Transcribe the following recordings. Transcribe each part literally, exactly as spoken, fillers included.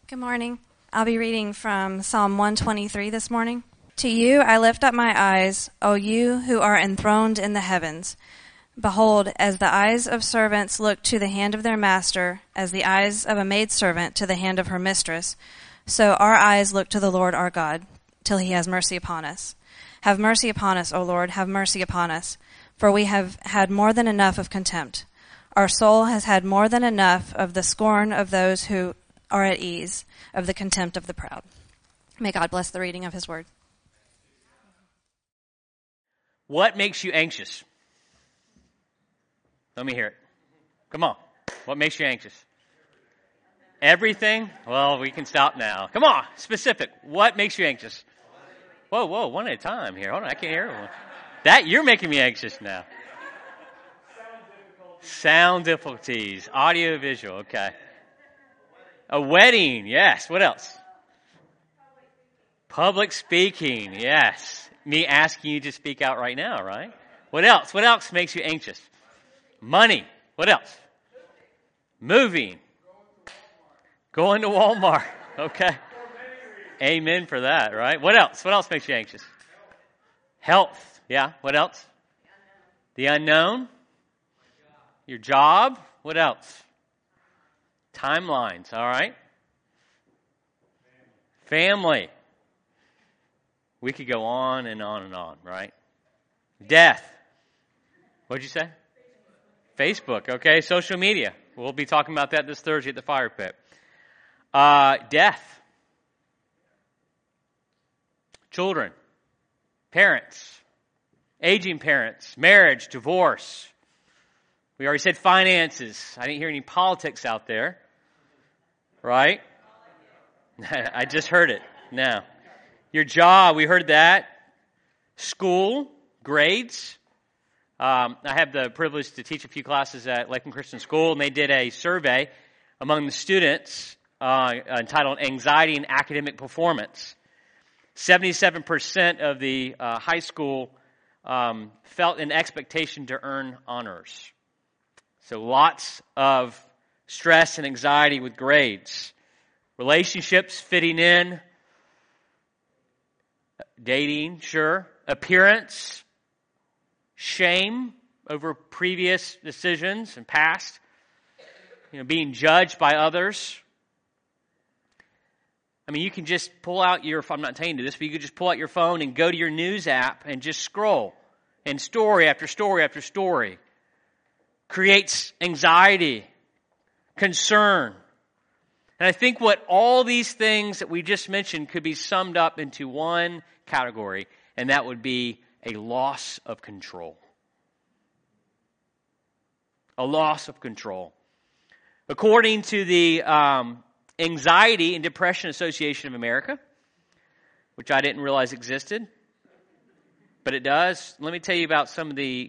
Good morning. I'll be reading from Psalm one twenty-three this morning. To you I lift up my eyes, O you who are enthroned in the heavens. Behold, as the eyes of servants look to the hand of their master, as the eyes of a maidservant to the hand of her mistress, so our eyes look to the Lord our God, till he has mercy upon us. Have mercy upon us, O Lord, have mercy upon us, for we have had more than enough of contempt. Our soul has had more than enough of the scorn of those who are at ease, of the contempt of the proud. May God bless the reading of his word. What makes you anxious? Let me hear it. Come on. What makes you anxious? Everything? Well, we can stop now. Come on. Specific. What makes you anxious? Whoa, whoa, one at a time here. Hold on, I can't hear one. That, you're making me anxious now. Sound difficulties. Audio, visual. Okay. A wedding, yes. What else? Public speaking, yes. Me asking you to speak out right now, right? What else? What else makes you anxious? Money. What else? Moving. Going to Walmart. Okay. Amen for that, right? What else? What else makes you anxious? Health. Yeah. What else? The unknown. Your job. What else? Timelines, all right? Family. We could go on and on and on, right? Death. What'd you say? Facebook, okay? Social media. We'll be talking about that this Thursday at the fire pit. Uh, death. Children. Parents. Aging parents. Marriage. Divorce. We already said finances. I didn't hear any politics out there. Right? I just heard it now. Your job, we heard that. School, grades. Um, I have the privilege to teach a few classes at Lakeland Christian School, and they did a survey among the students uh, entitled Anxiety and Academic Performance. seventy-seven percent of the uh, high school um, felt an expectation to earn honors. So lots of stress and anxiety with grades. Relationships, fitting in. Dating, sure. Appearance. Shame over previous decisions and past. You know, being judged by others. I mean, you can just pull out your, I'm not telling you this, but you could just pull out your phone and go to your news app and just scroll. And story after story after story. Creates anxiety, concern. And I think what all these things that we just mentioned could be summed up into one category, and that would be a loss of control. A loss of control. According to the um, Anxiety and Depression Association of America, which I didn't realize existed, but it does, let me tell you about some of the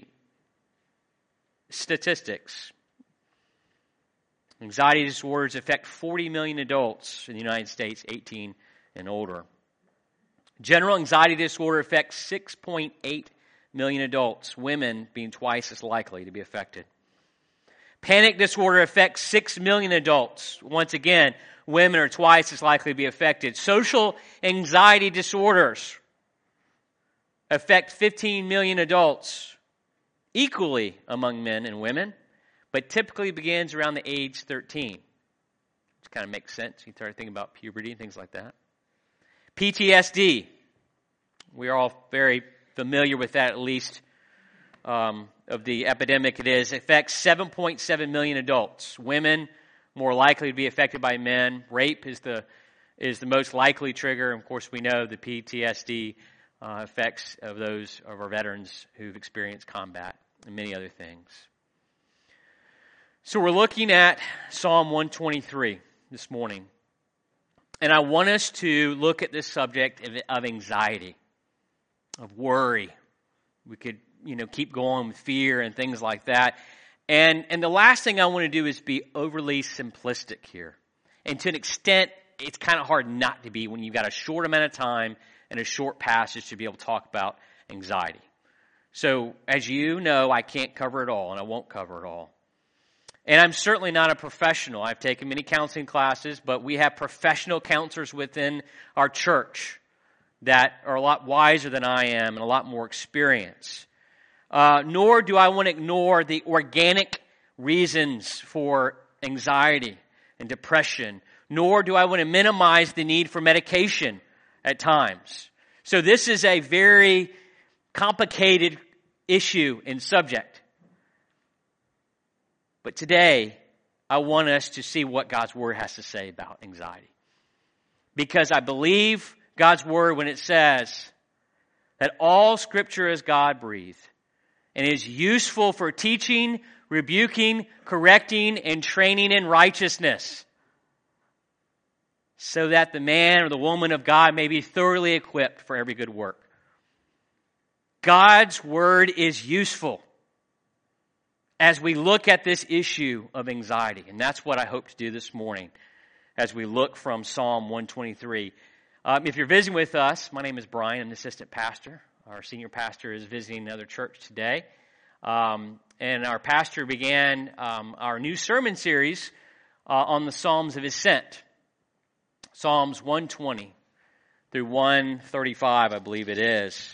statistics. Anxiety disorders affect forty million adults in the United States, eighteen and older. General anxiety disorder affects six point eight million adults, women being twice as likely to be affected. Panic disorder affects six million adults. Once again, women are twice as likely to be affected. Social anxiety disorders affect fifteen million adults, equally among men and women, but typically begins around the age thirteen. Which kind of makes sense. You start thinking about puberty and things like that. P T S D. We are all very familiar with that, at least um, of the epidemic it is. It affects seven point seven million adults. Women more likely to be affected by men. Rape is the is the most likely trigger. Of course, we know the P T S D uh, effects of those of our veterans who've experienced combat and many other things. So we're looking at Psalm one twenty-three this morning. And I want us to look at this subject of, of anxiety, of worry. We could, you know, keep going with fear and things like that. And and the last thing I want to do is be overly simplistic here. And to an extent, it's kind of hard not to be when you've got a short amount of time and a short passage to be able to talk about anxiety. So, as you know, I can't cover it all, and I won't cover it all. And I'm certainly not a professional. I've taken many counseling classes, but we have professional counselors within our church that are a lot wiser than I am and a lot more experience. Uh, nor do I want to ignore the organic reasons for anxiety and depression. Nor do I want to minimize the need for medication at times. So this is a very complicated issue and subject. But today, I want us to see what God's Word has to say about anxiety. Because I believe God's Word when it says that all Scripture is God-breathed and is useful for teaching, rebuking, correcting, and training in righteousness, so that the man or the woman of God may be thoroughly equipped for every good work. God's Word is useful as we look at this issue of anxiety. And that's what I hope to do this morning as we look from Psalm one twenty-three. Um, if you're visiting with us, my name is Brian. I'm the assistant pastor. Our senior pastor is visiting another church today. Um, and our pastor began um, our new sermon series uh, on the Psalms of Ascent. Psalms one twenty through one thirty-five, I believe it is.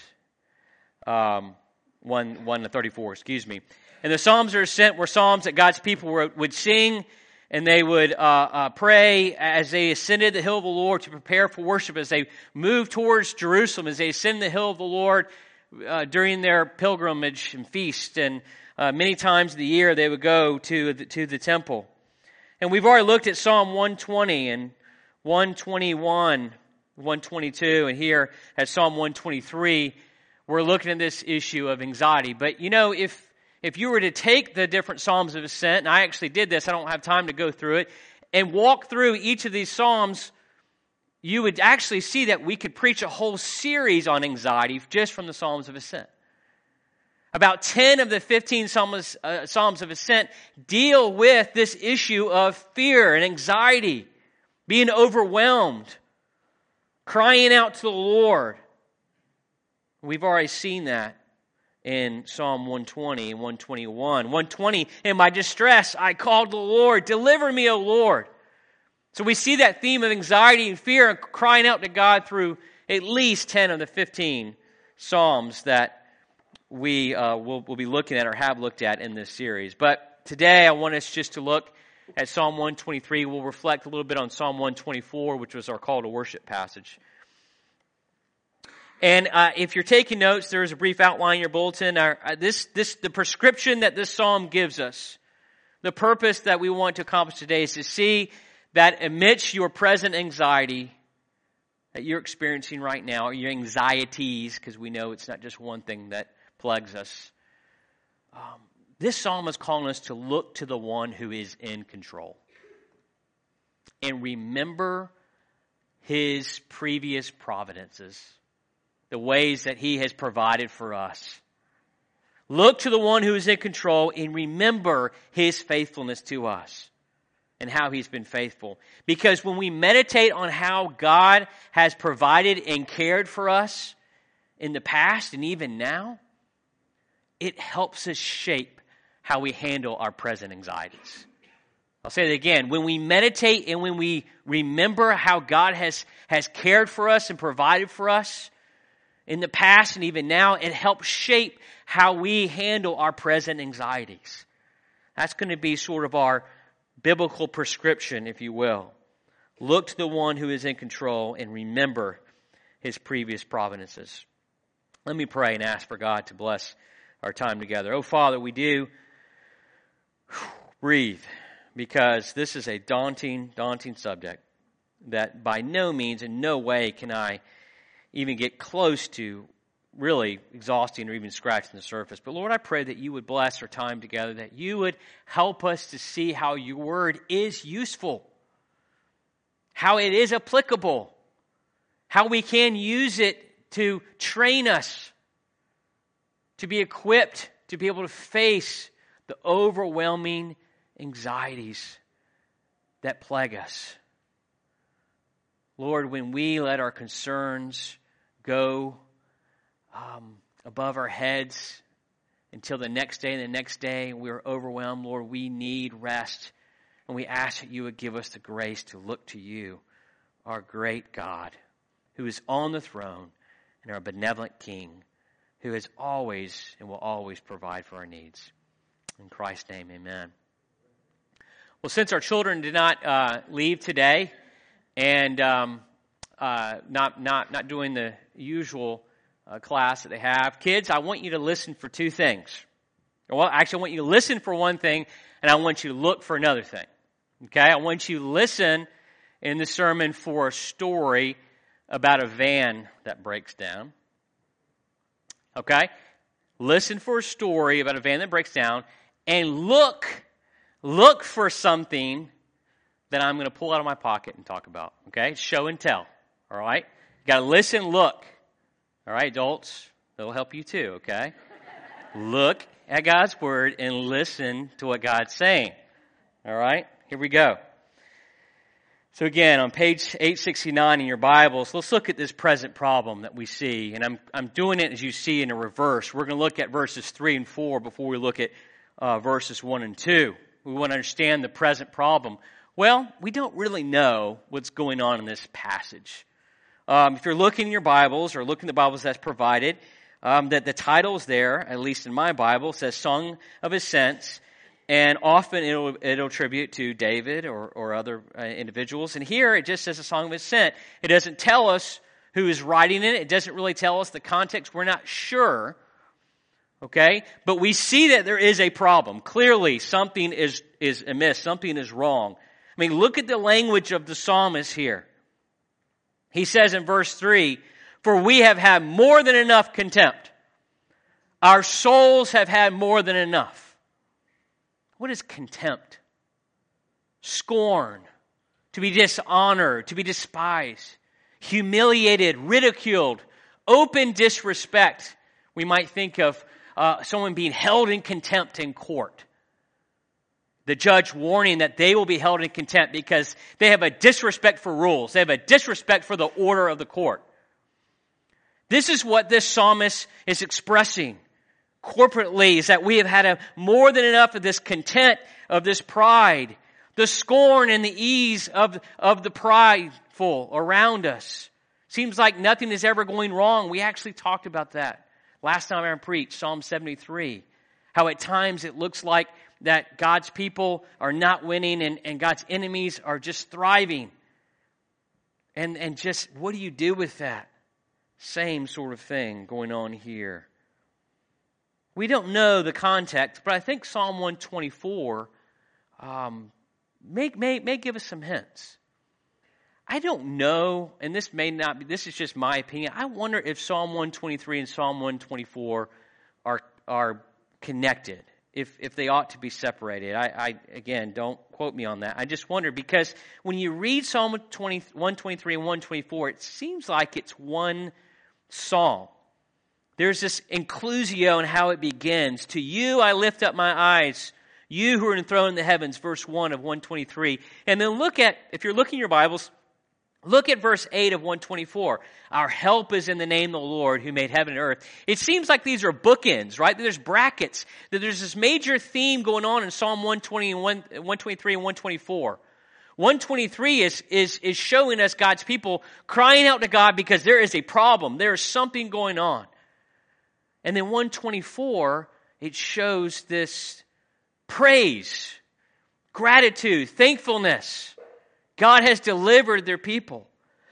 Um, one, one to thirty-four, excuse me. And the Psalms of Ascent were psalms that God's people were, would sing, and they would uh, uh, pray as they ascended the hill of the Lord to prepare for worship, as they moved towards Jerusalem, as they ascended the hill of the Lord uh, during their pilgrimage and feast. And uh, many times of the year they would go to the, to the temple. And we've already looked at Psalm one twenty and one twenty-one, one twenty-two, and here at Psalm one twenty-three, we're looking at this issue of anxiety. But you know, if If you were to take the different Psalms of Ascent, and I actually did this, I don't have time to go through it, and walk through each of these Psalms, you would actually see that we could preach a whole series on anxiety just from the Psalms of Ascent. About ten of the fifteen Psalms, uh, Psalms of Ascent deal with this issue of fear and anxiety, being overwhelmed, crying out to the Lord. We've already seen that in Psalm one twenty and one twenty-one. one twenty, in my distress, I called the Lord. Deliver me, O Lord. So we see that theme of anxiety and fear and crying out to God through at least ten of the fifteen Psalms that we uh, will we'll be looking at or have looked at in this series. But today I want us just to look at Psalm one twenty-three. We'll reflect a little bit on Psalm one twenty-four, which was our call to worship passage. And uh, if you're taking notes, there is a brief outline in your bulletin. Our, uh, this, this, the prescription that this psalm gives us, the purpose that we want to accomplish today is to see that amidst your present anxiety that you're experiencing right now, or your anxieties, because we know it's not just one thing that plagues us, um, this psalm is calling us to look to the one who is in control and remember His previous providences, the ways that He has provided for us. Look to the one who is in control and remember His faithfulness to us and how He's been faithful. Because when we meditate on how God has provided and cared for us in the past and even now, it helps us shape how we handle our present anxieties. I'll say it again. When we meditate and when we remember how God has, has cared for us and provided for us in the past and even now, it helps shape how we handle our present anxieties. That's going to be sort of our biblical prescription, if you will. Look to the one who is in control and remember His previous providences. Let me pray and ask for God to bless our time together. Oh, Father, we do breathe, because this is a daunting, daunting subject that by no means, in no way can I even get close to really exhausting or even scratching the surface. But Lord, I pray that You would bless our time together, that You would help us to see how Your Word is useful, how it is applicable, how we can use it to train us, to be equipped to be able to face the overwhelming anxieties that plague us. Lord, when we let our concerns go um, above our heads until the next day and the next day. We're overwhelmed. Lord, we need rest. And we ask that you would give us the grace to look to you, our great God, who is on the throne, and our benevolent King, who has always and will always provide for our needs. In Christ's name, amen. Well, since our children did not uh, leave today, and um, uh, not not not doing the usual uh, class that they have, kids, I want you to listen for two things. Well, actually, I want you to listen for one thing, and I want you to look for another thing. Okay, I want you to listen in the sermon for a story about a van that breaks down. Okay? Listen for a story about a van that breaks down, and look, look for something that I'm going to pull out of my pocket and talk about. Okay? Show and tell. All right? You got to listen, look. All right, adults, that'll help you too, okay? Look at God's word and listen to what God's saying. All right? Here we go. So again, on page eight sixty-nine in your Bibles, let's look at this present problem that we see. And I'm I'm doing it as you see in a reverse. We're going to look at verses three and four before we look at uh, verses one and two. We want to understand the present problem. Well, we don't really know what's going on in this passage. Um, if you're looking in your Bibles or looking at the Bibles that's provided, um, that the title is there, at least in my Bible, says Song of Ascents. And often it'll, it'll attribute to David or, or other uh, individuals. And here it just says a song of ascent. It doesn't tell us who is writing it. It doesn't really tell us the context. We're not sure. Okay? But we see that there is a problem. Clearly something is, is amiss. Something is wrong. I mean, look at the language of the psalmist here. He says in verse three, "For we have had more than enough contempt. Our souls have had more than enough." What is contempt? Scorn, to be dishonored, to be despised, humiliated, ridiculed, open disrespect. We might think of uh, someone being held in contempt in court. The judge warning that they will be held in contempt because they have a disrespect for rules. They have a disrespect for the order of the court. This is what this psalmist is expressing corporately, is that we have had a more than enough of this content, of this pride, the scorn and the ease of, of the prideful around us. Seems like nothing is ever going wrong. We actually talked about that last time I preached, Psalm seventy-three. How at times it looks like that God's people are not winning and, and God's enemies are just thriving. And, and just, what do you do with that? Same sort of thing going on here. We don't know the context, but I think Psalm one twenty-four um, may, may, may give us some hints. I don't know, and this may not be, this is just my opinion. I wonder if Psalm one twenty-three and Psalm one twenty-four are are connected, if if they ought to be separated. I, I again, don't quote me on that. I just wonder, because when you read Psalm one twenty-three and one twenty-four, it seems like it's one psalm. There's this inclusio in how it begins. To you I lift up my eyes, you who are enthroned in the heavens, verse one of one twenty-three. And then look at, if you're looking at your Bibles, look at verse eight of one twenty-four. Our help is in the name of the Lord who made heaven and earth. It seems like these are bookends, right? There's brackets. That there's this major theme going on in Psalm one twenty and one twenty-three and one twenty-four. one twenty-three is, is, is showing us God's people crying out to God because there is a problem. There is something going on. And then one twenty-four, it shows this praise, gratitude, thankfulness. God has delivered their people.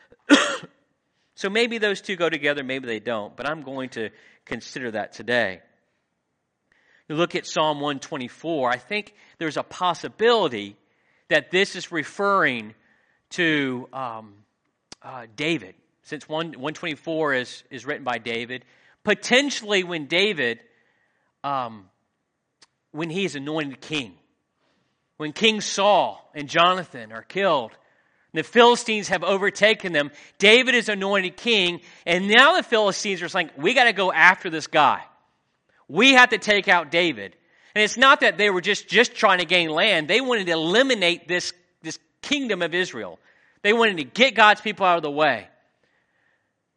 So maybe those two go together, maybe they don't, but I'm going to consider that today. You look at Psalm one twenty-four, I think there's a possibility that this is referring to um, uh, David. Since one twenty-four is, is written by David, potentially when David, um, when he is anointed king, when King Saul and Jonathan are killed, the Philistines have overtaken them, David is anointed king, and now the Philistines are saying, we got to go after this guy. We have to take out David. And it's not that they were just, just trying to gain land. They wanted to eliminate this, this kingdom of Israel. They wanted to get God's people out of the way.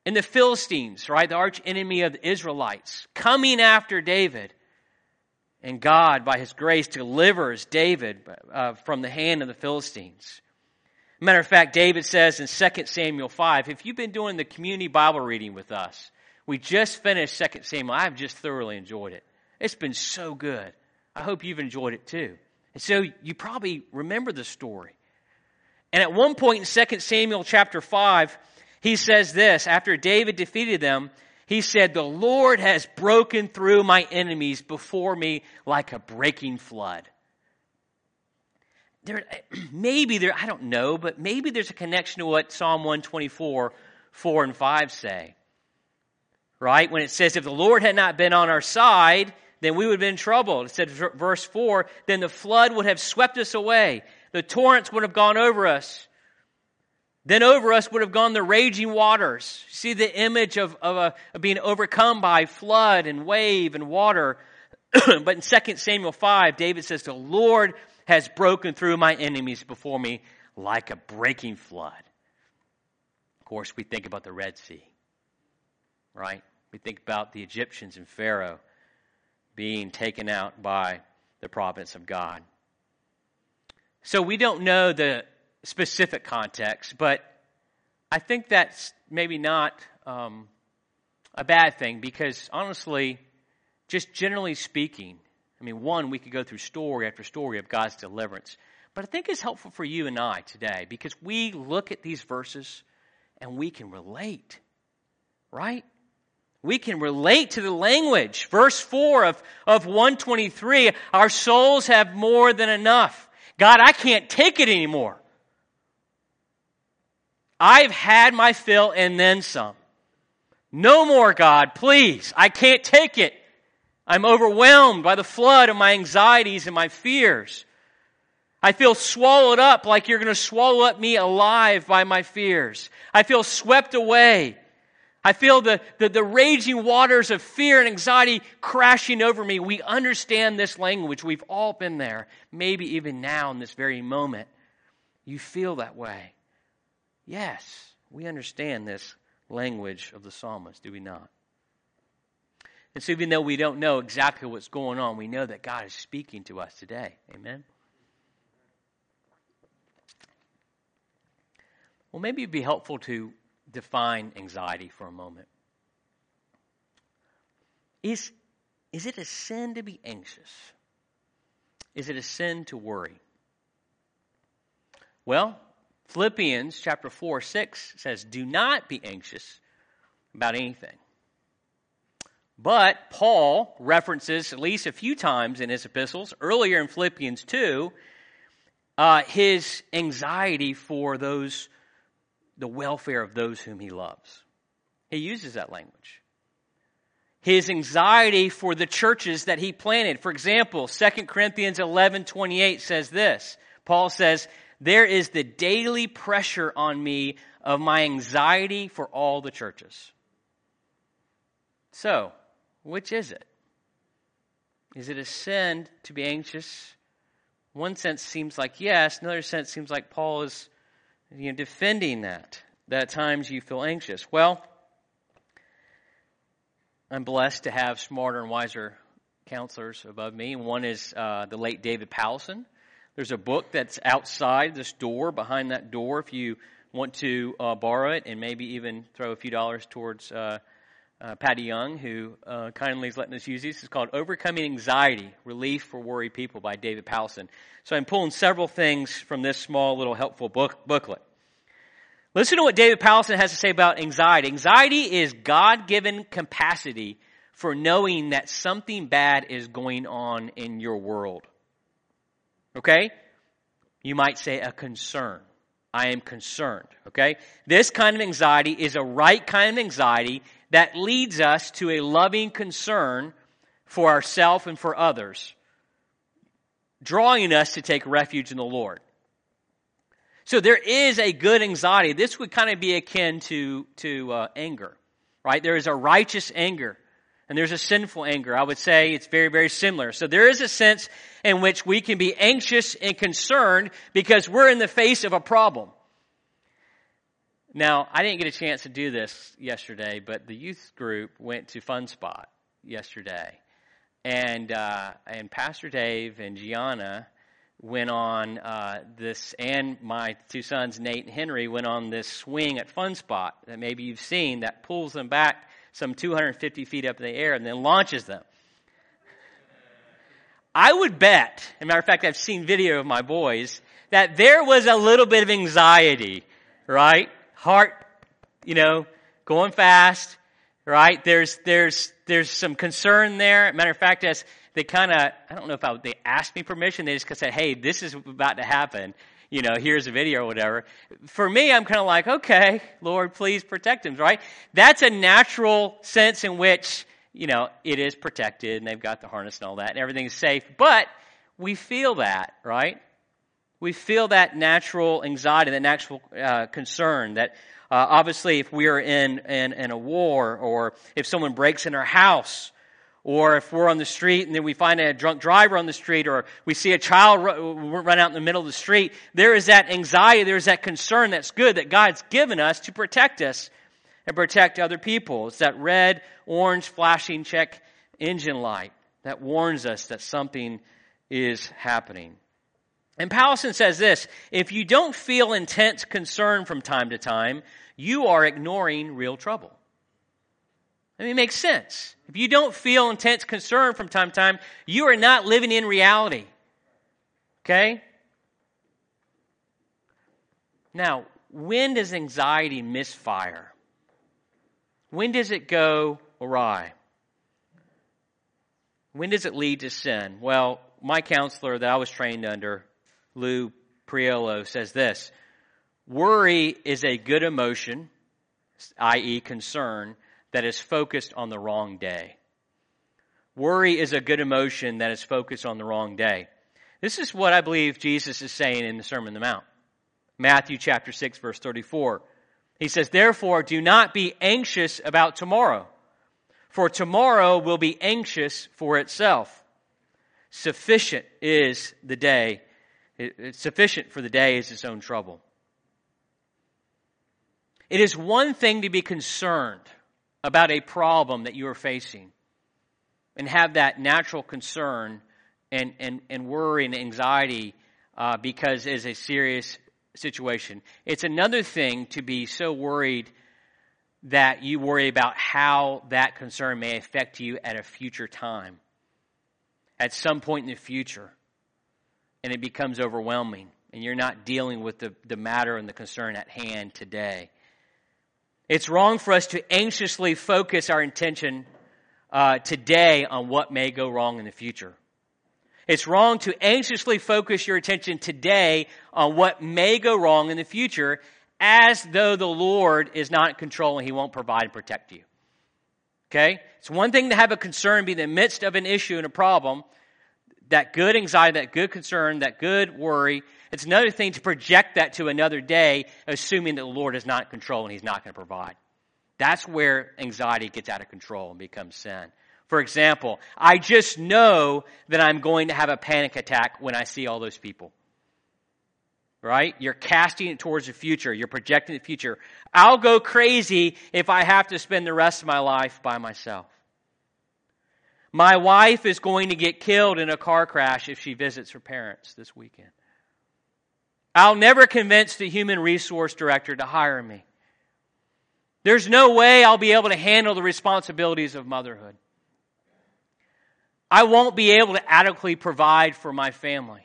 And the Philistines, right, the arch enemy of the Israelites, coming after David. And God, by His grace, delivers David uh, from the hand of the Philistines. Matter of fact, David says in Second Samuel five, if you've been doing the community Bible reading with us, we just finished Second Samuel. I've just thoroughly enjoyed it. It's been so good. I hope you've enjoyed it too. And so you probably remember the story. And at one point in Second Samuel chapter five, he says this, after David defeated them, he said, the Lord has broken through my enemies before me like a breaking flood. There, maybe there, I don't know, but maybe there's a connection to what Psalm one twenty-four, four and five say. Right? When it says, if the Lord had not been on our side, then we would have been in trouble. It said, verse four, then the flood would have swept us away. The torrents would have gone over us. Then over us would have gone the raging waters. See the image of, of, a, of being overcome by flood and wave and water. But in Second Samuel five, David says, the Lord has broken through my enemies before me like a breaking flood. Of course, we think about the Red Sea, right? We think about the Egyptians and Pharaoh being taken out by the providence of God. So we don't know the specific context, but I think that's maybe not um, a bad thing because honestly, just generally speaking, I mean, one, we could go through story after story of God's deliverance, but I think it's helpful for you and I today because we look at these verses and we can relate, right? We can relate to the language. Verse four of, of one twenty-three, our souls have more than enough. God, I can't take it anymore. I've had my fill and then some. No more, God, please. I can't take it. I'm overwhelmed by the flood of my anxieties and my fears. I feel swallowed up like you're going to swallow up me alive by my fears. I feel swept away. I feel the, the, the raging waters of fear and anxiety crashing over me. We understand this language. We've all been there. Maybe even now in this very moment, you feel that way. Yes, we understand this language of the psalmist, do we not? And so even though we don't know exactly what's going on, we know that God is speaking to us today. Amen? Well, maybe it'd be helpful to define anxiety for a moment. Is, is it a sin to be anxious? Is it a sin to worry? Well, Philippians chapter four, six says, do not be anxious about anything. But Paul references at least a few times in his epistles, earlier in Philippians two, uh, his anxiety for those, the welfare of those whom he loves. He uses that language. His anxiety for the churches that he planted. For example, Second Corinthians eleven twenty-eight says this. Paul says, there is the daily pressure on me of my anxiety for all the churches. So, which is it? Is it a sin to be anxious? One sense seems like yes. Another sense seems like Paul is you know, defending that. That at times you feel anxious. Well, I'm blessed to have smarter and wiser counselors above me. One is uh, the late David Powelson. There's a book that's outside this door, behind that door, if you want to uh, borrow it and maybe even throw a few dollars towards uh, uh, Patty Young, who uh, kindly is letting us use these. It's called Overcoming Anxiety, Relief for Worried People by David Powelson. So I'm pulling several things from this small little helpful book booklet. Listen to what David Powelson has to say about anxiety. Anxiety is God-given capacity for knowing that something bad is going on in your world. Okay? You might say a concern. I am concerned. Okay? This kind of anxiety is a right kind of anxiety that leads us to a loving concern for ourselves and for others, drawing us to take refuge in the Lord. So there is a good anxiety. This would kind of be akin to, to uh, anger, right? There is a righteous anger. And there's a sinful anger. I would say it's very, very similar. So there is a sense in which we can be anxious and concerned because we're in the face of a problem. Now, I didn't get a chance to do this yesterday, but the youth group went to Fun Spot yesterday. And uh, and Pastor Dave and Gianna went on uh, this, and my two sons, Nate and Henry, went on this swing at Fun Spot that maybe you've seen that pulls them back some two hundred fifty feet up in the air and then launches them. I would bet, as a matter of fact, I've seen video of my boys, that there was a little bit of anxiety, right? Heart, you know, going fast, right? There's there's there's some concern there. Matter of fact, as they kind of, I don't know if I, they asked me permission. They just said, hey, this is about to happen. You know, here's a video or whatever. For me, I'm kind of like, okay, Lord, please protect them, right? That's a natural sense in which, you know, it is protected and they've got the harness and all that and everything's safe. But we feel that, right? We feel that natural anxiety, that natural uh, concern that uh, obviously if we are in, in, in a war, or if someone breaks in our house, or if we're on the street and then we find a drunk driver on the street, or we see a child run out in the middle of the street, there is that anxiety, there's that concern that's good that God's given us to protect us and protect other people. It's that red, orange, flashing check engine light that warns us that something is happening. And Powelson says this: if you don't feel intense concern from time to time, you are ignoring real trouble. I mean, it makes sense. If you don't feel intense concern from time to time, you are not living in reality. Okay? Now, when does anxiety misfire? When does it go awry? When does it lead to sin? Well, my counselor that I was trained under, Lou Priolo, says this: worry is a good emotion, that is concern, that is focused on the wrong day. Worry is a good emotion that is focused on the wrong day. This is what I believe Jesus is saying in the Sermon on the Mount. Matthew chapter six, verse thirty-four. He says, therefore, do not be anxious about tomorrow, for tomorrow will be anxious for itself. Sufficient is the day. It's sufficient for the day is its own trouble. It is one thing to be concerned about a problem that you are facing and have that natural concern and, and, and worry and anxiety uh, because it is a serious situation. It's another thing to be so worried that you worry about how that concern may affect you at a future time, at some point in the future, and it becomes overwhelming and you're not dealing with the, the matter and the concern at hand today. It's wrong for us to anxiously focus our attention uh, today on what may go wrong in the future. It's wrong to anxiously focus your attention today on what may go wrong in the future, as though the Lord is not in control and He won't provide and protect you. Okay? It's one thing to have a concern be in the midst of an issue and a problem, that good anxiety, that good concern, that good worry. It's another thing to project that to another day, assuming that the Lord is not in control and He's not going to provide. That's where anxiety gets out of control and becomes sin. For example, I just know that I'm going to have a panic attack when I see all those people. Right? You're casting it towards the future. You're projecting the future. I'll go crazy if I have to spend the rest of my life by myself. My wife is going to get killed in a car crash if she visits her parents this weekend. I'll never convince the human resource director to hire me. There's no way I'll be able to handle the responsibilities of motherhood. I won't be able to adequately provide for my family.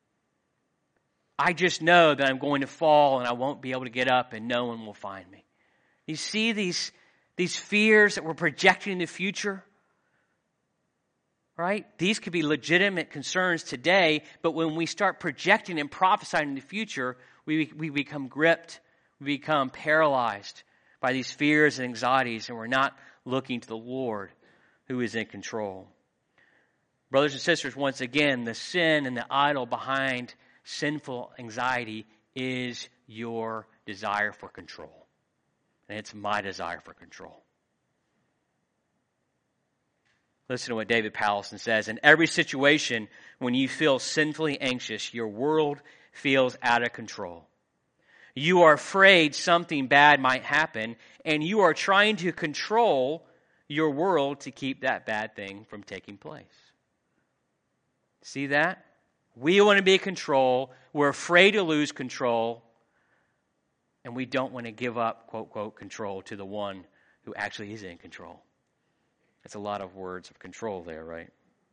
I just know that I'm going to fall and I won't be able to get up and no one will find me. You see these, these fears that we're projecting in the future? Right? These could be legitimate concerns today, but when we start projecting and prophesying in the future, we, we become gripped, we become paralyzed by these fears and anxieties, and we're not looking to the Lord who is in control. Brothers and sisters, once again, the sin and the idol behind sinful anxiety is your desire for control. And it's my desire for control. Listen to what David Powelson says. In every situation, when you feel sinfully anxious, your world feels out of control. You are afraid something bad might happen, and you are trying to control your world to keep that bad thing from taking place. See that? We want to be in control. We're afraid to lose control. And we don't want to give up, quote, quote, control to the one who actually is in control. That's a lot of words of control there, right?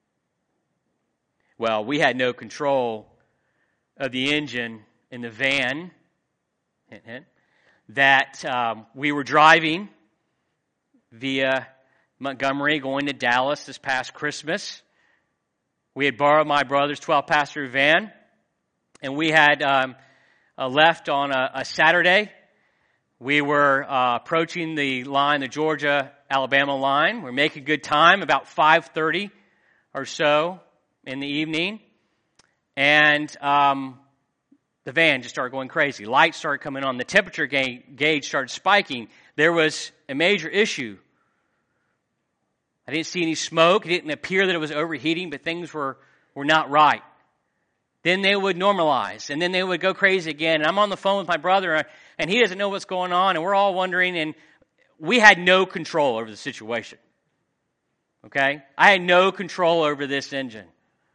Well, we had no control of the engine in the van hint, hint, that um, we were driving via Montgomery going to Dallas this past Christmas. We had borrowed my brother's twelve-passenger van, and we had um, uh, left on a, a Saturday. We were uh, approaching the line, the Georgia-Alabama line. We were making good time, about five thirty or so in the evening. And um, the van just started going crazy. Lights started coming on. The temperature ga- gauge started spiking. There was a major issue. I didn't see any smoke. It didn't appear that it was overheating, but things were, were not right. Then they would normalize, and then they would go crazy again. And I'm on the phone with my brother, and he doesn't know what's going on, and we're all wondering, and we had no control over the situation. Okay? I had no control over this engine.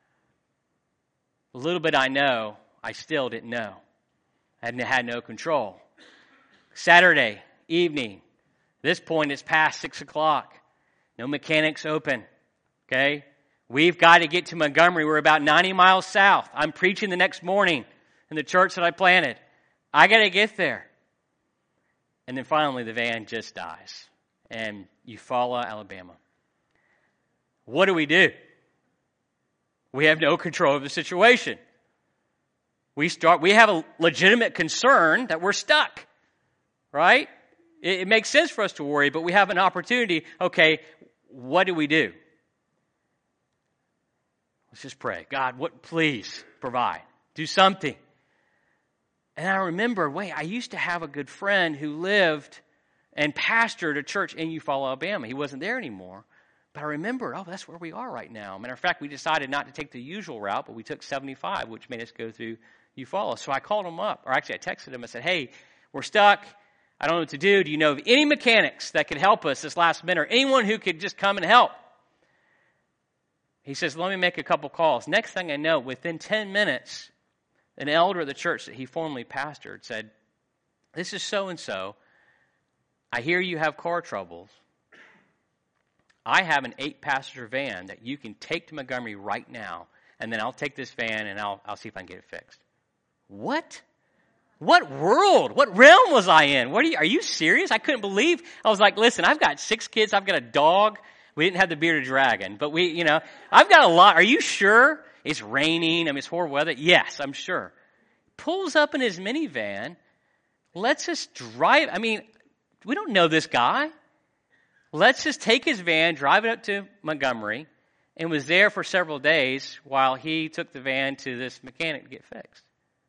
A little bit I know, I still didn't know. I hadn't had no control. Saturday evening, at this point it's past six o'clock. No mechanics open, okay? We've got to get to Montgomery. We're about ninety miles south. I'm preaching the next morning in the church that I planted. I got to get there. And then finally the van just dies. And Eufaula, Alabama. What do we do? We have no control of the situation. We start. We have a legitimate concern that we're stuck, right? It, it makes sense for us to worry, but we have an opportunity. Okay, what do we do? Let's just pray. God, what? Please provide. Do something. And I remember, wait, I used to have a good friend who lived and pastored a church in Eufaula, Alabama. He wasn't there anymore. But I remember, oh, that's where we are right now. Matter of fact, we decided not to take the usual route, but we took seventy-five, which made us go through Eufaula. So I called him up, or actually I texted him and said, hey, we're stuck. I don't know what to do. Do you know of any mechanics that could help us this last minute, or anyone who could just come and help? He says, let me make a couple calls. Next thing I know, within ten minutes, an elder of the church that he formerly pastored said, this is so-and-so. I hear you have car troubles. I have an eight-passenger van that you can take to Montgomery right now, and then I'll take this van and I'll I'll see if I can get it fixed. What? What world? What realm was I in? What are you, are you serious? I couldn't believe. I was like, listen, I've got six kids. I've got a dog. We didn't have the bearded dragon, but we, you know, I've got a lot. Are you sure? It's raining. I mean, it's horrible weather. Yes, I'm sure. Pulls up in his minivan, lets us drive. I mean, we don't know this guy. Let's just take his van, drive it up to Montgomery, and was there for several days while he took the van to this mechanic to get fixed.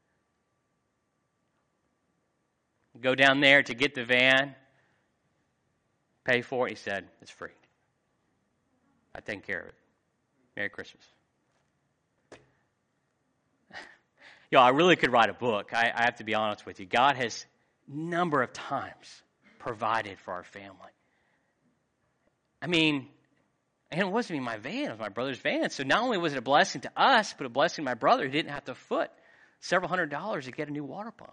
Go down there to get the van, pay for it. He said, it's free. I take care of it. Merry Christmas. Yo, I really could write a book. I, I have to be honest with you. God has a number of times provided for our family. I mean, and it wasn't even my van, it was my brother's van. So not only was it a blessing to us, but a blessing to my brother who didn't have to foot several hundred dollars to get a new water pump.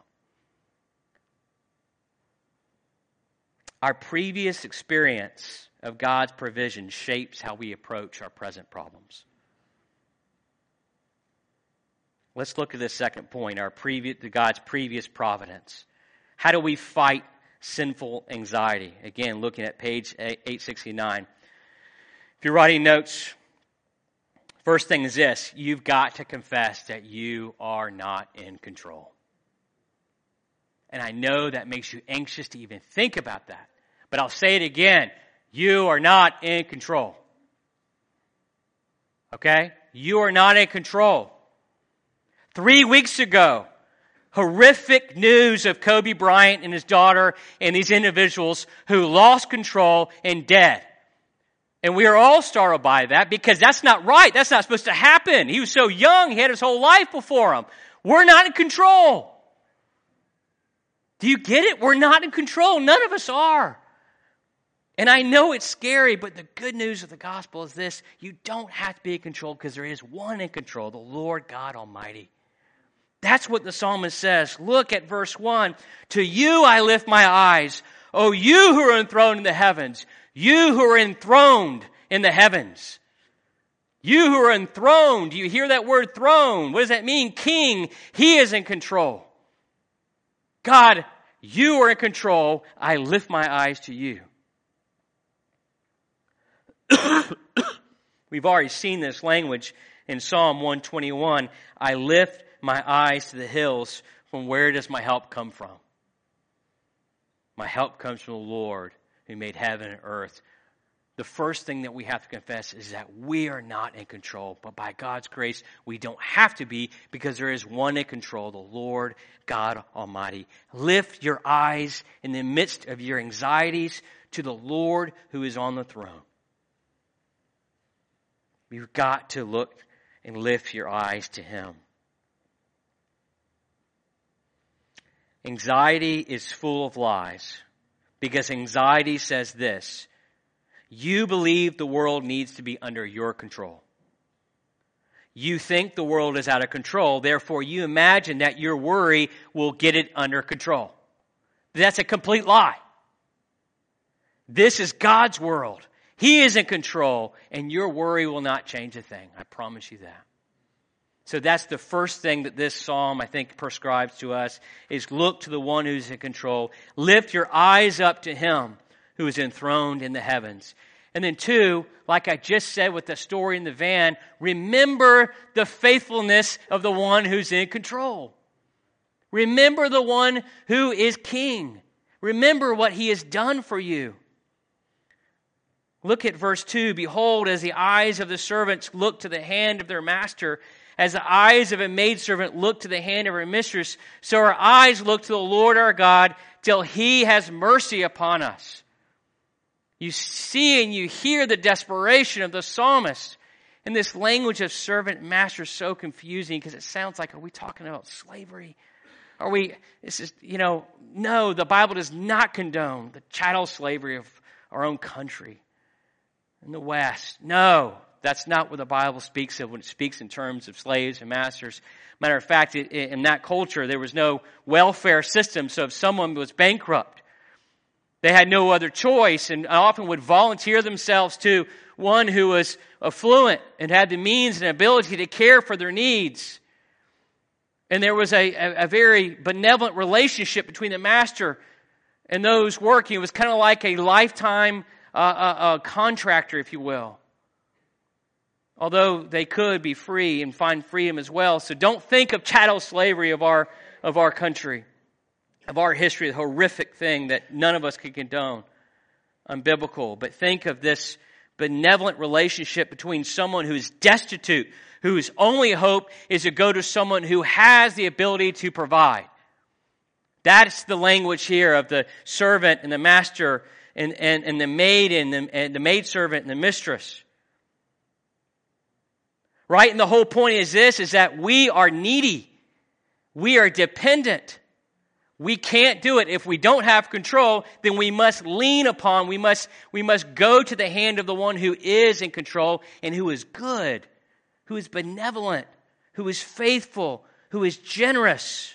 Our previous experience of God's provision shapes how we approach our present problems. Let's look at this second point, our previous, God's previous providence. How do we fight sinful anxiety? Again, looking at page eight sixty-nine. If you're writing notes, first thing is this: you've got to confess that you are not in control. And I know that makes you anxious to even think about that. But I'll say it again. You are not in control. Okay? You are not in control. Three weeks ago, horrific news of Kobe Bryant and his daughter and these individuals who lost control and dead. And we are all startled by that because that's not right. That's not supposed to happen. He was so young. He had his whole life before him. We're not in control. Do you get it? We're not in control. None of us are. And I know it's scary, but the good news of the gospel is this. You don't have to be in control because there is one in control, the Lord God Almighty. That's what the psalmist says. Look at verse one. To you I lift my eyes, O you who are enthroned in the heavens. You who are enthroned in the heavens. You who are enthroned. You hear that word throne. What does that mean? King. He is in control. God, you are in control. I lift my eyes to you. We've already seen this language in Psalm one twenty-one. I lift my eyes to the hills. From where does my help come from? My help comes from the Lord who made heaven and earth. The first thing that we have to confess is that we are not in control. But by God's grace, we don't have to be because there is one in control, the Lord God Almighty. Lift your eyes in the midst of your anxieties to the Lord who is on the throne. You've got to look and lift your eyes to Him. Anxiety is full of lies because anxiety says this: you believe the world needs to be under your control. You think the world is out of control, therefore you imagine that your worry will get it under control. That's a complete lie. This is God's world. He is in control, and your worry will not change a thing. I promise you that. So that's the first thing that this psalm, I think, prescribes to us, is look to the one who's in control. Lift your eyes up to Him who is enthroned in the heavens. And then two, like I just said with the story in the van, remember the faithfulness of the one who's in control. Remember the one who is king. Remember what He has done for you. Look at verse two. Behold, as the eyes of the servants look to the hand of their master, as the eyes of a maidservant look to the hand of her mistress, so our eyes look to the Lord our God till He has mercy upon us. You see and you hear the desperation of the psalmist. And this language of servant and master is so confusing because it sounds like, are we talking about slavery? Are we, this is, you know, no, the Bible does not condone the chattel slavery of our own country in the West. No, that's not what the Bible speaks of when it speaks in terms of slaves and masters. Matter of fact, in that culture, there was no welfare system. So if someone was bankrupt, they had no other choice and often would volunteer themselves to one who was affluent and had the means and ability to care for their needs. And there was a, a, a very benevolent relationship between the master and those working. It was kind of like a lifetime uh, uh, uh, contractor, if you will. Although they could be free and find freedom as well. So don't think of chattel slavery of our of our country, of our history, the horrific thing that none of us can condone, unbiblical. But think of this benevolent relationship between someone who is destitute, whose only hope is to go to someone who has the ability to provide. That's the language here of the servant and the master and, and, and the maid and the, and the maidservant and the mistress. Right? And the whole point is this, is that we are needy. We are dependent. We can't do it. If we don't have control, then we must lean upon, we must, we must go to the hand of the one who is in control and who is good, who is benevolent, who is faithful, who is generous.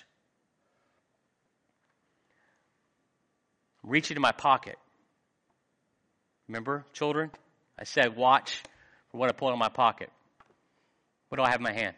I'm reaching in my pocket. Remember, children? I said, watch for what I pull out of my pocket. What do I have in my hand?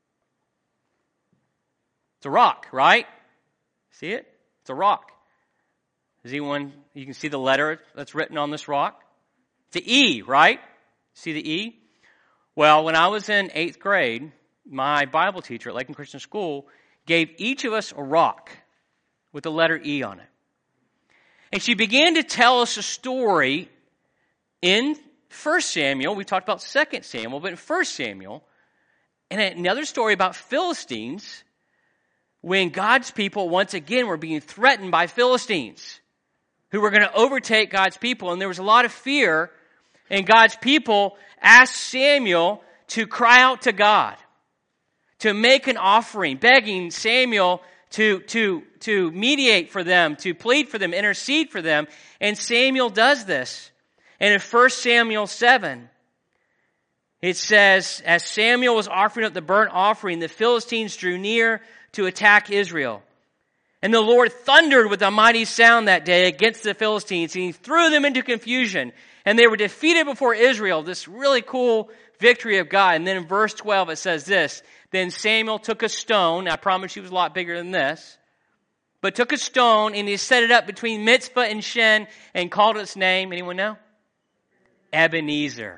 It's a rock, right? See it? It's a rock. Does anyone, you can see the letter that's written on this rock? It's an E, right? See the E? Well, when I was in eighth grade, my Bible teacher at Lakeland Christian School gave each of us a rock with the letter E on it. And she began to tell us a story in First Samuel. We talked about Second Samuel, but in First Samuel, and another story about Philistines, when God's people once again were being threatened by Philistines who were going to overtake God's people. And there was a lot of fear, and God's people asked Samuel to cry out to God, to make an offering, begging Samuel to, to, to mediate for them, to plead for them, intercede for them. And Samuel does this. And in First Samuel seven, it says, as Samuel was offering up the burnt offering, the Philistines drew near to attack Israel. And the Lord thundered with a mighty sound that day against the Philistines, and he threw them into confusion. And they were defeated before Israel. This really cool victory of God. And then in verse twelve it says this, then Samuel took a stone, I promise you it was a lot bigger than this, but took a stone and he set it up between Mizpah and Shen and called its name, anyone know? Ebenezer.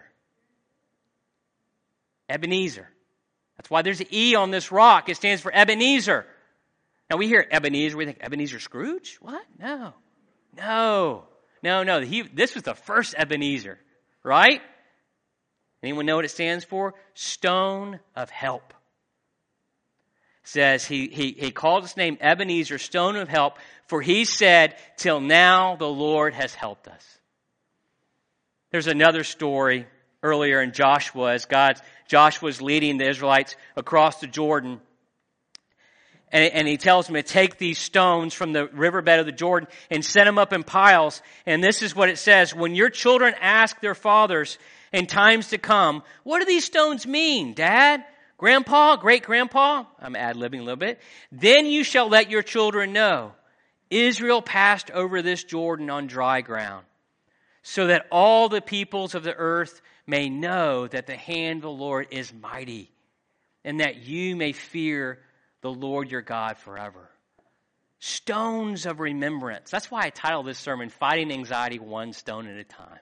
Ebenezer. That's why there's an E on this rock. It stands for Ebenezer. Now we hear Ebenezer, we think Ebenezer Scrooge? What? No. No. No, no. He, this was the first Ebenezer, right? Anyone know what it stands for? Stone of help. It says he, he, he called his name Ebenezer, stone of help, for he said, till now the Lord has helped us. There's another story earlier in Joshua as God, Joshua was leading the Israelites across the Jordan. And, and he tells them to take these stones from the riverbed of the Jordan and set them up in piles. And this is what it says. When your children ask their fathers in times to come, what do these stones mean, Dad? Grandpa? Great-grandpa? I'm ad-libbing a little bit. Then you shall let your children know. Israel passed over this Jordan on dry ground, so that all the peoples of the earth may know that the hand of the Lord is mighty, and that you may fear the Lord your God forever. Stones of remembrance. That's why I titled this sermon, Fighting Anxiety One Stone at a Time.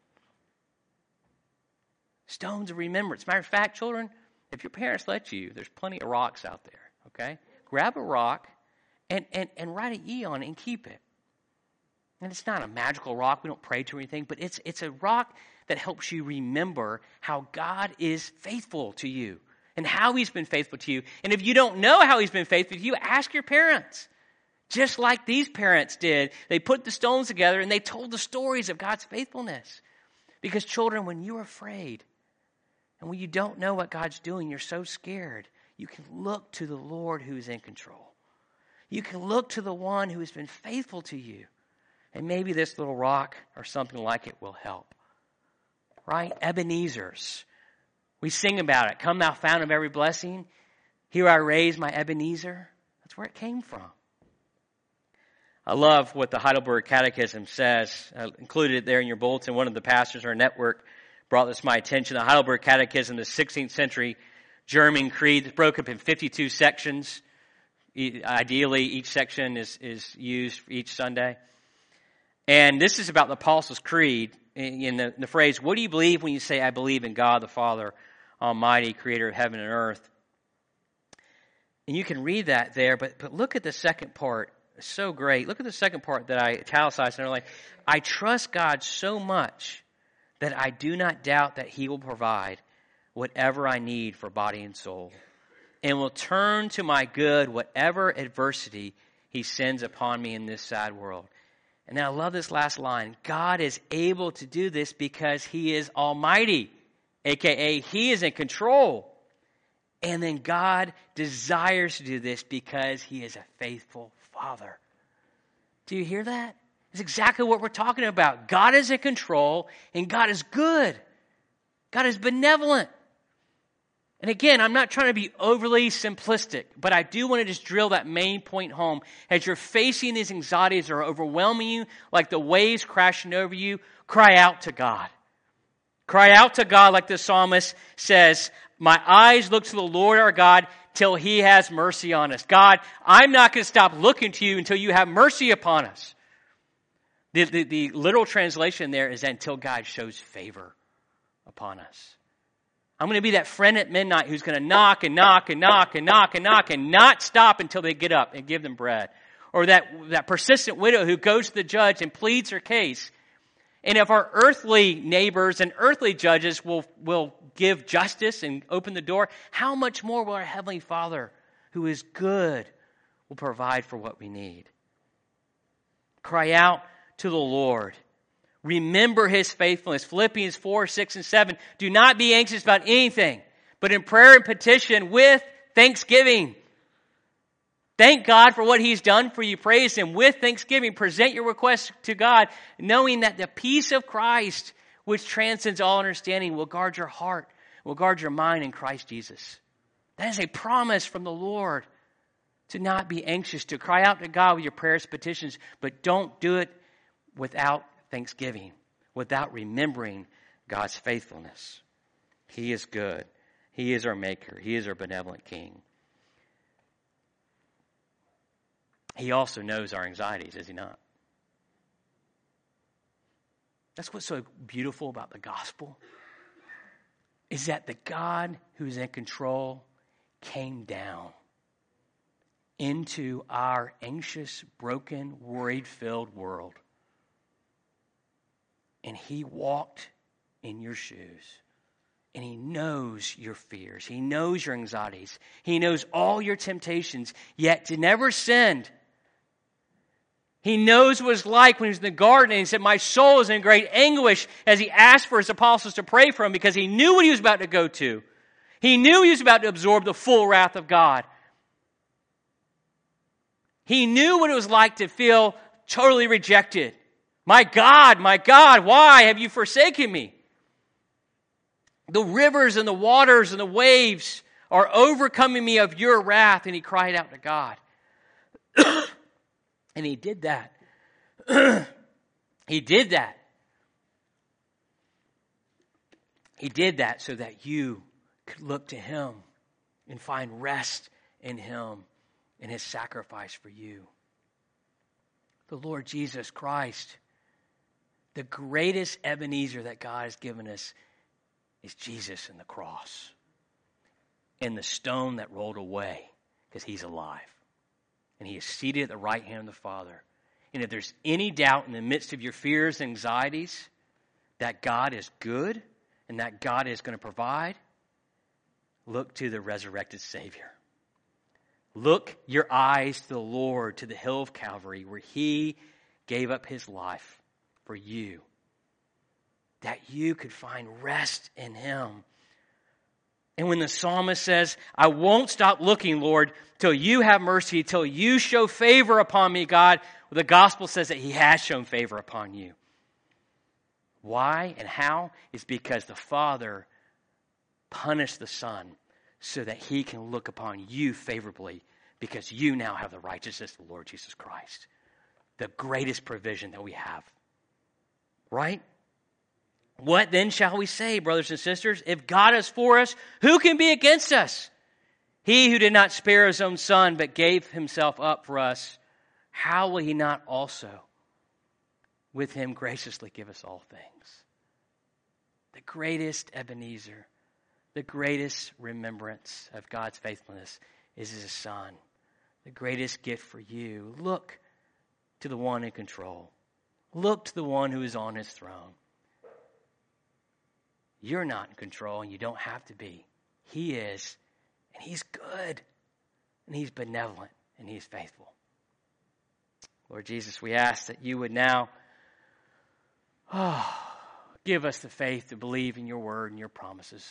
Stones of remembrance. Matter of fact, children, if your parents let you, there's plenty of rocks out there, okay? Grab a rock and, and, and write an E on it and keep it. And it's not a magical rock. We don't pray to or anything, but it's, it's a rock that helps you remember how God is faithful to you and how he's been faithful to you. And if you don't know how he's been faithful to you, ask your parents. Just like these parents did. They put the stones together and they told the stories of God's faithfulness. Because children, when you're afraid and when you don't know what God's doing, you're so scared, you can look to the Lord who's in control. You can look to the one who has been faithful to you. And maybe this little rock or something like it will help. Right? Ebenezer's. We sing about it. Come thou fount of every blessing. Here I raise my Ebenezer. That's where it came from. I love what the Heidelberg Catechism says. I included it there in your bulletin. One of the pastors in our network brought this to my attention. The Heidelberg Catechism, the sixteenth century German creed, broke up in fifty-two sections. Ideally, each section is, is used each Sunday. And this is about the Apostles' Creed in the, the phrase, what do you believe when you say, I believe in God the Father, Almighty, creator of heaven and earth? And you can read that there, but, but look at the second part. It's so great. Look at the second part that I italicized and I'm like, I trust God so much that I do not doubt that he will provide whatever I need for body and soul, and will turn to my good whatever adversity he sends upon me in this sad world. And then I love this last line. God is able to do this because he is almighty, a k a he is in control. And then God desires to do this because he is a faithful Father. Do you hear that? It's exactly what we're talking about. God is in control and God is good. God is benevolent. And again, I'm not trying to be overly simplistic, but I do want to just drill that main point home. As you're facing these anxieties that are overwhelming you, like the waves crashing over you, cry out to God. Cry out to God like the psalmist says, my eyes look to the Lord our God till he has mercy on us. God, I'm not going to stop looking to you until you have mercy upon us. The, the, the literal translation there is until God shows favor upon us. I'm going to be that friend at midnight who's going to knock and knock and knock and knock and knock and not stop until they get up and give them bread. Or that, that persistent widow who goes to the judge and pleads her case. And if our earthly neighbors and earthly judges will, will give justice and open the door, how much more will our Heavenly Father, who is good, will provide for what we need? Cry out to the Lord. Remember his faithfulness. Philippians four, six, and seven. Do not be anxious about anything, but in prayer and petition with thanksgiving. Thank God for what he's done for you. Praise him with thanksgiving. Present your requests to God, knowing that the peace of Christ, which transcends all understanding, will guard your heart, will guard your mind in Christ Jesus. That is a promise from the Lord to not be anxious, to cry out to God with your prayers, petitions, but don't do it without thanksgiving, without remembering God's faithfulness. He is good. He is our maker. He is our benevolent King. He also knows our anxieties, is he not? That's what's so beautiful about the gospel, is that the God who's in control came down into our anxious, broken, worried-filled world. And he walked in your shoes. And he knows your fears. He knows your anxieties. He knows all your temptations, yet to never sinned. He knows what it's like when he was in the garden and he said, my soul is in great anguish, as he asked for his apostles to pray for him, because he knew what he was about to go to. He knew he was about to absorb the full wrath of God. He knew what it was like to feel totally rejected. My God, my God, why have you forsaken me? The rivers and the waters and the waves are overcoming me of your wrath. And he cried out to God. And he did that. He did that. He did that so that you could look to him and find rest in him and his sacrifice for you. The Lord Jesus Christ, the greatest Ebenezer that God has given us, is Jesus and the cross and the stone that rolled away, because he's alive. And he is seated at the right hand of the Father. And if there's any doubt in the midst of your fears and anxieties that God is good and that God is going to provide, look to the resurrected Savior. Look your eyes to the Lord, to the hill of Calvary, where he gave up his life for you, that you could find rest in him. And when the psalmist says, I won't stop looking, Lord, till you have mercy, till you show favor upon me, God, well, the gospel says that he has shown favor upon you. Why and how? Is because the Father punished the Son so that he can look upon you favorably, because you now have the righteousness of the Lord Jesus Christ. The greatest provision that we have. Right? What then shall we say, brothers and sisters? If God is for us, who can be against us? He who did not spare his own Son, but gave himself up for us, how will he not also with him graciously give us all things? The greatest Ebenezer, the greatest remembrance of God's faithfulness is his Son. The greatest gift for you. Look to the one in control. Look to the one who is on his throne. You're not in control, and you don't have to be. He is, and he's good, and he's benevolent, and he's faithful. Lord Jesus, we ask that you would now oh, give us the faith to believe in your word and your promises.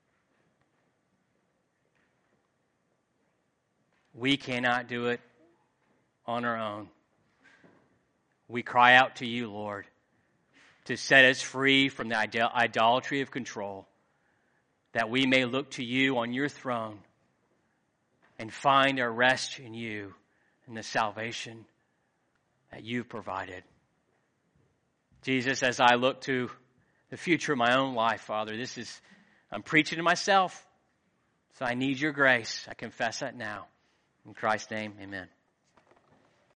We cannot do it on our own. We cry out to you, Lord, to set us free from the idolatry of control, that we may look to you on your throne and find our rest in you and the salvation that you've provided. Jesus, as I look to the future of my own life, Father, this is, I'm preaching to myself, so I need your grace. I confess that now. In Christ's name, amen.